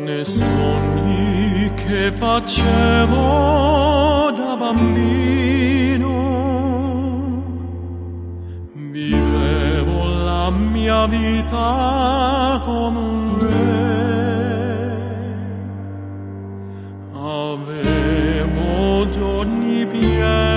nei sogni che facevo da bambino, vivevo la mia vita come un re, avevo giorni pieni